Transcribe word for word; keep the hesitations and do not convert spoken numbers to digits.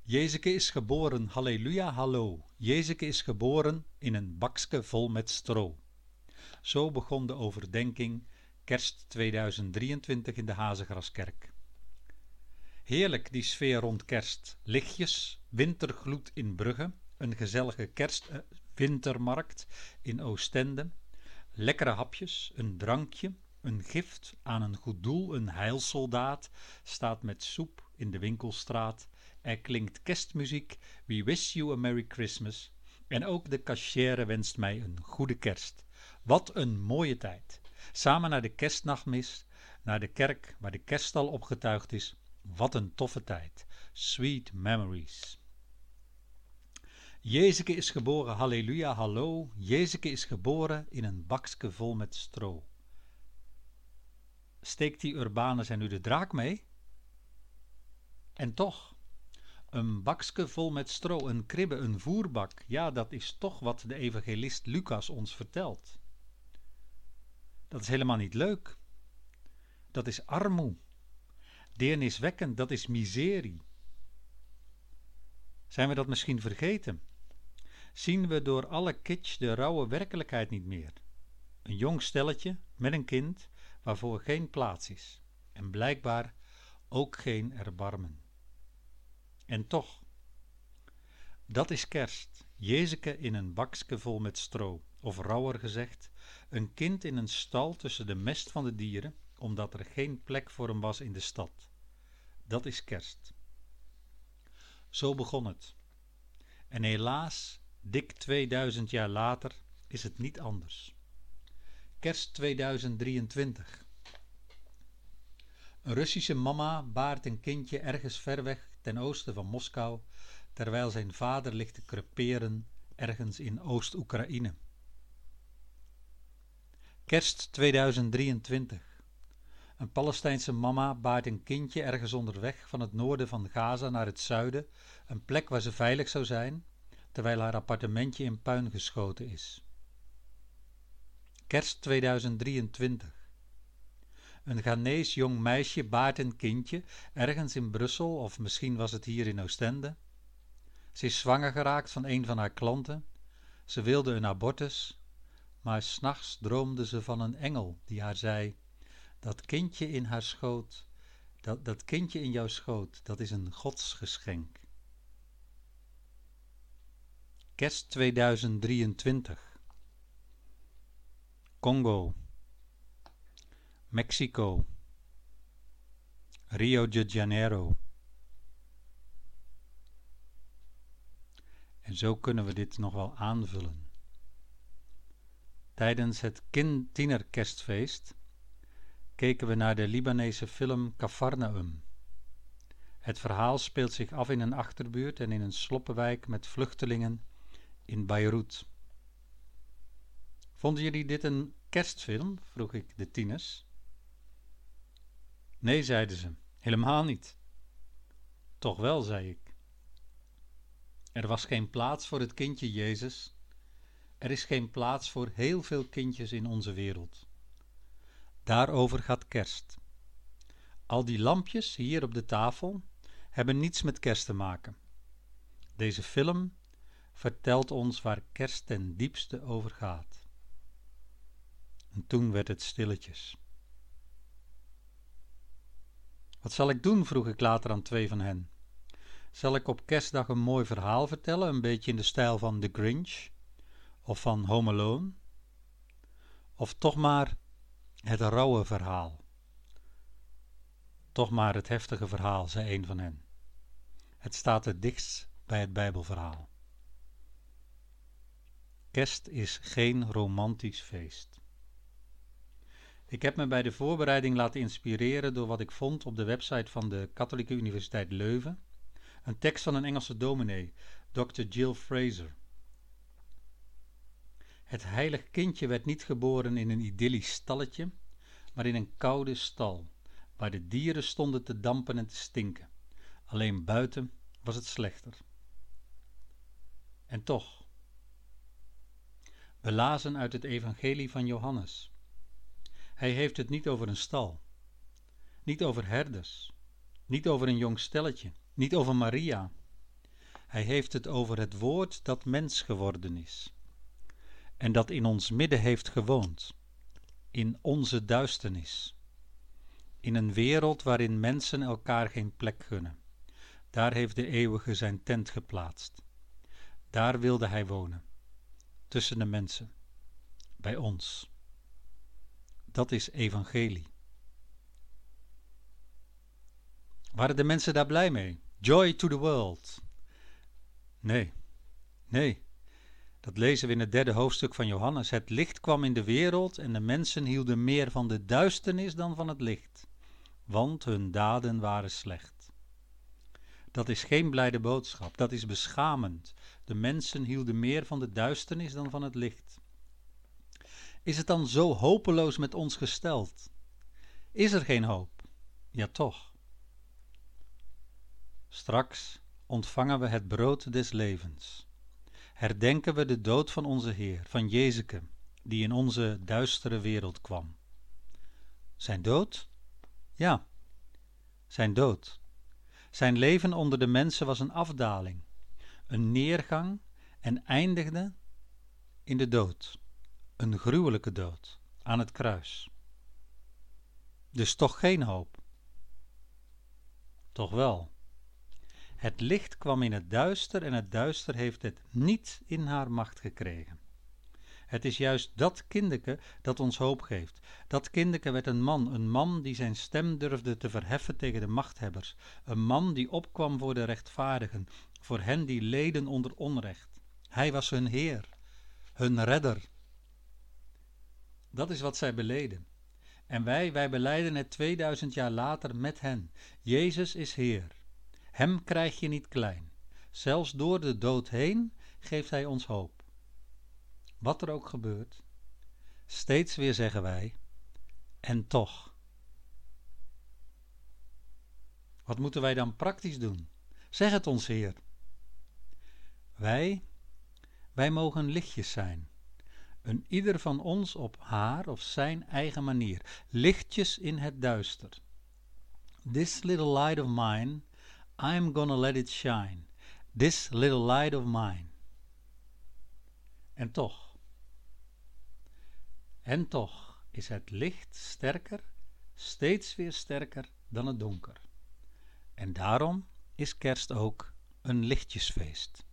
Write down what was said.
Jezeke is geboren, halleluja, hallo. Jezeke is geboren in een bakske vol met stro. Zo begon de overdenking kerst tweeduizend drieëntwintig in de Hazegraskerk. Heerlijk die sfeer rond kerst. Lichtjes, wintergloed in Brugge, een gezellige kerst-wintermarkt in Oostende, lekkere hapjes, een drankje, een gift aan een goed doel, een heilsoldaat staat met soep in de winkelstraat. Er klinkt kerstmuziek, We Wish You a Merry Christmas. En ook de cachère wenst mij een goede kerst. Wat een mooie tijd. Samen naar de kerstnachtmis, naar de kerk waar de kerststal opgetuigd is. Wat een toffe tijd. Sweet memories. Jezeke is geboren, halleluja, hallo. Jezeke is geboren in een bakske vol met stro. Steekt die Urbanus er nu de draak mee? En toch, een bakske vol met stro, een kribbe, een voerbak, ja, dat is toch wat de evangelist Lucas ons vertelt. Dat is helemaal niet leuk. Dat is armoe. Deerniswekkend, dat is miserie. Zijn we dat misschien vergeten? Zien we door alle kitsch de rauwe werkelijkheid niet meer? Een jong stelletje met een kind waarvoor geen plaats is. En blijkbaar ook geen erbarmen. En toch, dat is kerst. Jezeke in een bakske vol met stro. Of rauwer gezegd, een kind in een stal tussen de mest van de dieren, omdat er geen plek voor hem was in de stad. Dat is kerst. Zo begon het. En helaas, dik tweeduizend jaar later, is het niet anders. Kerst tweeduizend drieëntwintig. Een Russische mama baart een kindje ergens ver weg ten oosten van Moskou, terwijl zijn vader ligt te creperen ergens in Oost-Oekraïne. Kerst tweeduizend drieëntwintig. Een Palestijnse mama baart een kindje ergens onderweg van het noorden van Gaza naar het zuiden, een plek waar ze veilig zou zijn, terwijl haar appartementje in puin geschoten is. Kerst tweeduizend drieëntwintig. Een Ghanees jong meisje baart een kindje ergens in Brussel of misschien was het hier in Oostende. Ze is zwanger geraakt van een van haar klanten. Ze wilde een abortus, maar 's nachts droomde ze van een engel die haar zei: dat kindje in haar schoot, dat, dat kindje in jouw schoot, dat is een godsgeschenk. Kerst tweeduizend drieëntwintig. Congo, Mexico, Rio de Janeiro. En zo kunnen we dit nog wel aanvullen. Tijdens het kin- tienerkerstfeest keken we naar de Libanese film Cafarnaum. Het verhaal speelt zich af in een achterbuurt en in een sloppenwijk met vluchtelingen in Beirut. Vonden jullie dit een kerstfilm? Vroeg ik de tieners. Nee, zeiden ze, helemaal niet. Toch wel, zei ik. Er was geen plaats voor het kindje Jezus. Er is geen plaats voor heel veel kindjes in onze wereld. Daarover gaat kerst. Al die lampjes hier op de tafel hebben niets met kerst te maken. Deze film vertelt ons waar kerst ten diepste over gaat. En toen werd het stilletjes. Wat zal ik doen? Vroeg ik later aan twee van hen. Zal ik op kerstdag een mooi verhaal vertellen, een beetje in de stijl van The Grinch of van Home Alone? Of toch maar het rauwe verhaal? Toch maar het heftige verhaal, zei een van hen. Het staat het dichtst bij het Bijbelverhaal. Kerst is geen romantisch feest. Ik heb me bij de voorbereiding laten inspireren door wat ik vond op de website van de Katholieke Universiteit Leuven. Een tekst van een Engelse dominee, dokter Jill Fraser. Het heilig kindje werd niet geboren in een idyllisch stalletje, maar in een koude stal, waar de dieren stonden te dampen en te stinken. Alleen buiten was het slechter. En toch, we lazen uit het evangelie van Johannes. Hij heeft het niet over een stal, niet over herders, niet over een jong stelletje, niet over Maria. Hij heeft het over het woord dat mens geworden is. En dat in ons midden heeft gewoond. In onze duisternis. In een wereld waarin mensen elkaar geen plek gunnen. Daar heeft de eeuwige zijn tent geplaatst. Daar wilde hij wonen. Tussen de mensen. Bij ons. Dat is evangelie. Waren de mensen daar blij mee? Joy to the world. Nee, nee. Dat lezen we in het derde hoofdstuk van Johannes. Het licht kwam in de wereld en de mensen hielden meer van de duisternis dan van het licht. Want hun daden waren slecht. Dat is geen blijde boodschap, dat is beschamend. De mensen hielden meer van de duisternis dan van het licht. Is het dan zo hopeloos met ons gesteld? Is er geen hoop? Ja, toch. Straks ontvangen we het brood des levens. Herdenken we de dood van onze Heer, van Jezeke, die in onze duistere wereld kwam. Zijn dood? Ja, zijn dood. Zijn leven onder de mensen was een afdaling, een neergang en eindigde in de dood. Een gruwelijke dood, aan het kruis. Dus toch geen hoop. Toch wel. Het licht kwam in het duister en het duister heeft het niet in haar macht gekregen. Het is juist dat kindeke dat ons hoop geeft. Dat kindeke werd een man, een man die zijn stem durfde te verheffen tegen de machthebbers. Een man die opkwam voor de rechtvaardigen, voor hen die leden onder onrecht. Hij was hun Heer, hun redder. Dat is wat zij beleden. En wij, wij belijden het tweeduizend jaar later met hen. Jezus is Heer. Hem krijg je niet klein. Zelfs door de dood heen geeft hij ons hoop. Wat er ook gebeurt, steeds weer zeggen wij, en toch. Wat moeten wij dan praktisch doen? Zeg het ons, Heer. Wij, wij mogen lichtjes zijn. Een ieder van ons op haar of zijn eigen manier. Lichtjes in het duister. This little light of mine, I'm gonna let it shine. This little light of mine. En toch. En toch is het licht sterker, steeds weer sterker dan het donker. En daarom is kerst ook een lichtjesfeest.